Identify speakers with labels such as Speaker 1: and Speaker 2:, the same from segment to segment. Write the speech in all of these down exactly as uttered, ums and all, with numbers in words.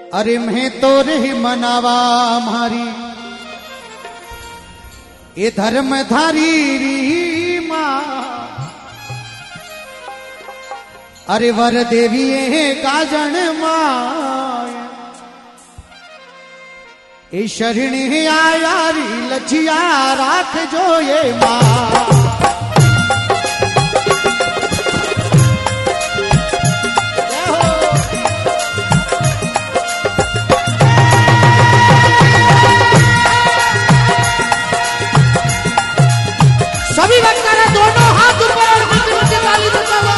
Speaker 1: अरे मैं तो रही मनावा मारी ये धर्मधारी री माँ। अरे वर देवी ये काजन माँ ये शरणी आयारी लजिया राख जो ये माँ।
Speaker 2: सभी वक्तारा दोनों हाथ ऊपर और हाथ नीचे ताली बजाओ।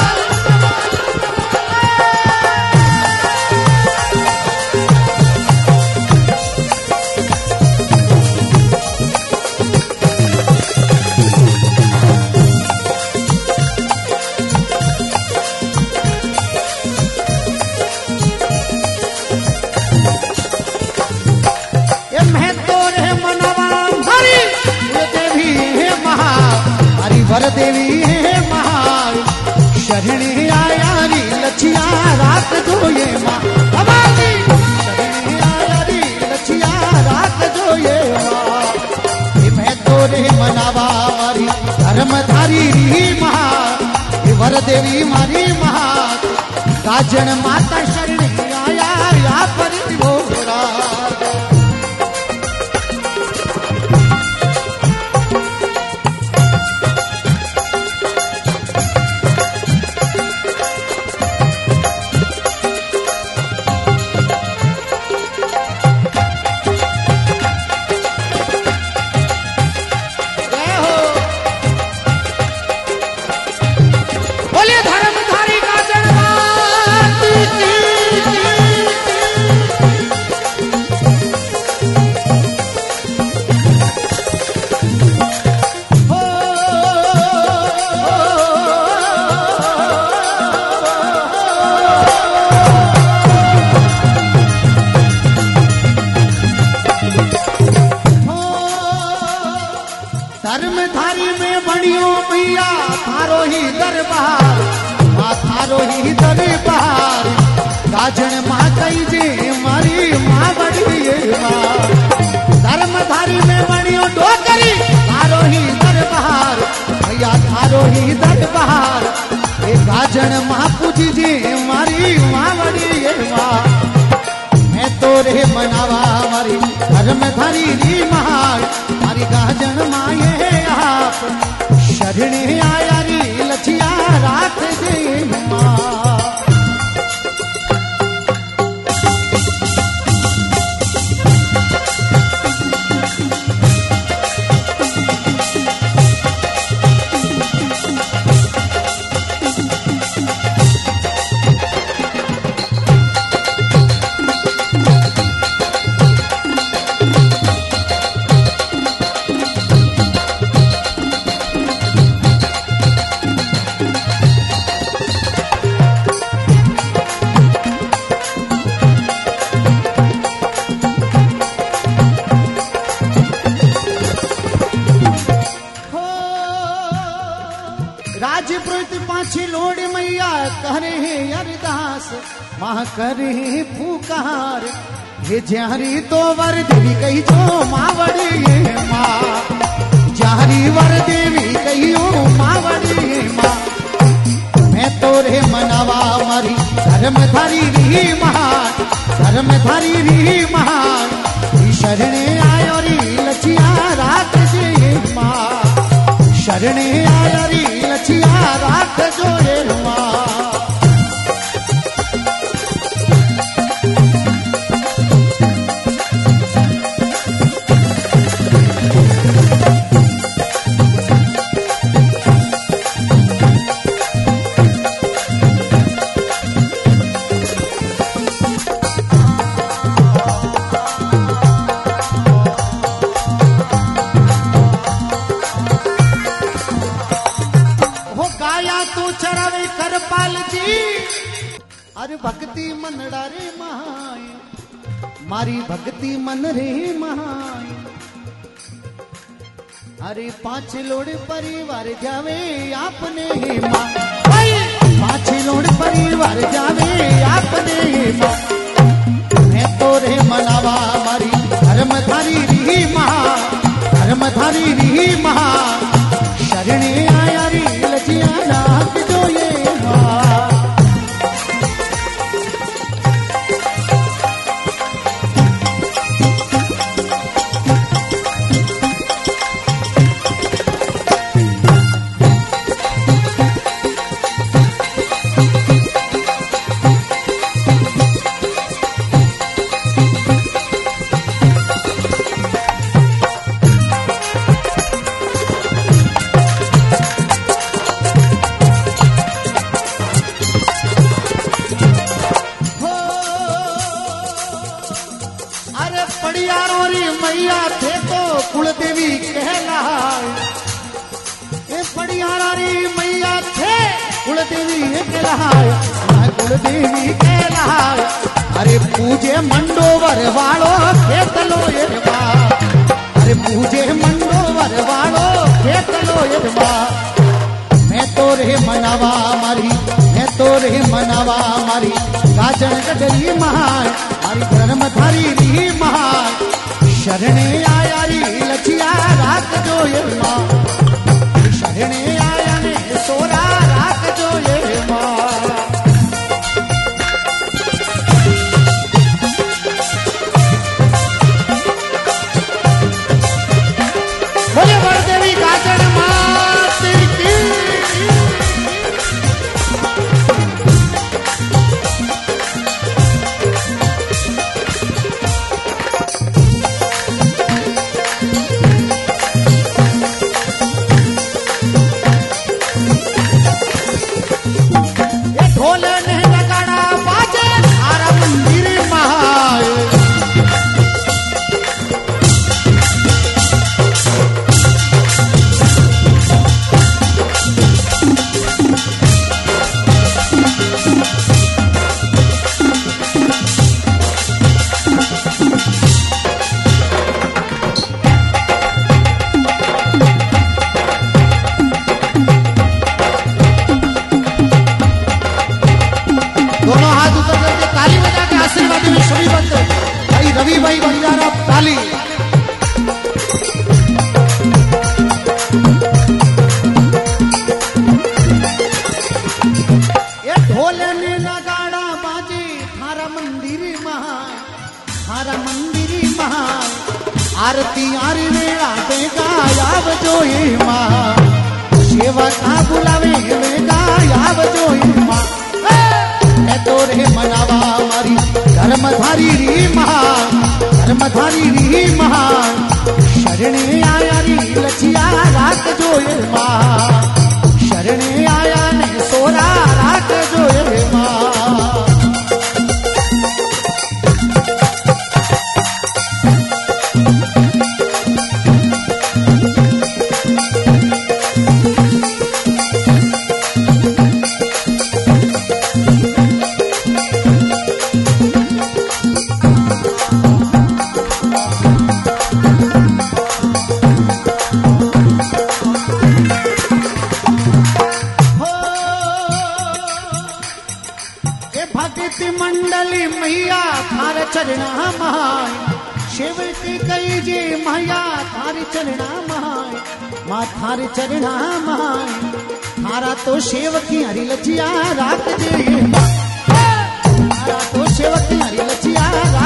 Speaker 1: ये मैं तो रे मनवा हरी ये देवी है महा हरी वर देवी है महा शरणी आयारी लछिया रात जो ये माँ। हमारी शरणी आयारी लछिया रात जो ये माँ। ये मैं तो रे मनावा मारी धर्मधारी री महा ये वर देवी मारी महा काजन माता शरणी आया या परी भोरा।
Speaker 2: बोलिए धर्मधारी काजन मात की।
Speaker 1: हो धर्मधारी में बणियो मैया थारो ही दरबार माँ थारो ही दरबार गाजन माँ कई जे मारी माँ बड़ी ये माँ। धर्मधारी में बणियो डोकरी थारो ही दरबार भैया थारो ही दरबार ये गाजन माँ पूजी जे मारी माँ बड़ी ये माँ। मैं तो रे मनावा मारी धर्मधारी री महान मारी गाजन माँ ये आप शरणी आयारी लछिया रात दे माँ। राजपुत पाछी लोड़ मैया करे अरदास माँ करे पुकार ये जारी तो वर देवी कही जो माँ बड़ी ये माँ। जारी वर देवी कही ओ माँ बड़ी ये माँ। मैं तो रे मनावा मारी धर्मधारी री महान धर्मधारी री महान शरणे आयो री लछिया रात जे माँ। शरणे आयो री लछिया रात जो ये माँ। चरावे करपाल जी अरे भक्ति मन रे महाय मारी भक्ति मन रे महाय। अरे पांच लोड़ परिवार जावे आपने ही माँ। पांच लोड़ परिवार जावे आपने ही माँ। मैं तो थारी री महान शरणे आया री लजिया राख जो ये मां मैया थे तो कुलदेवी कहलाए ये पड़ियारा री मैया थे कुलदेवी कहलाए कुलदेवी कहलाए अरे पूजे मंडोवर वालो खेतलो ये बा अरे पूजे मंडोवर वालो खेतलो ये बा मैं तो रे मनावा मारी मैं तो रे मनावा मारी गाजन गडरी महान मारी धर्म थारी री महान शरणे आया री लचिया राख जो ये मां शरणे आया ने सोरा राख जो ये मां बोले बड़देवी गाजन मात की रवि भाई बंजारा ताली ये ढोल ने नगाड़ा बाजे थारा मंदिर महान थारा मंदिर महान आरती आरी वेला बेगा याव जो ये मां सेवा का बुलावे वेगा याव जो ये मां मैं तो रे मनावा मारी धर्म धारी री महान धर्म धारी री महान शरणे आया री लचिया राख जो ये मां शरणे आया ने सोरा राख जो ये मां मंडली मैया थार चरणा महाय शिवती कई जे मैया थार चरणा महाय मां थार चरणा महाय थारा तो सेवकी हरी लचिया रात जे थारा तो सेवकी हरी लचिया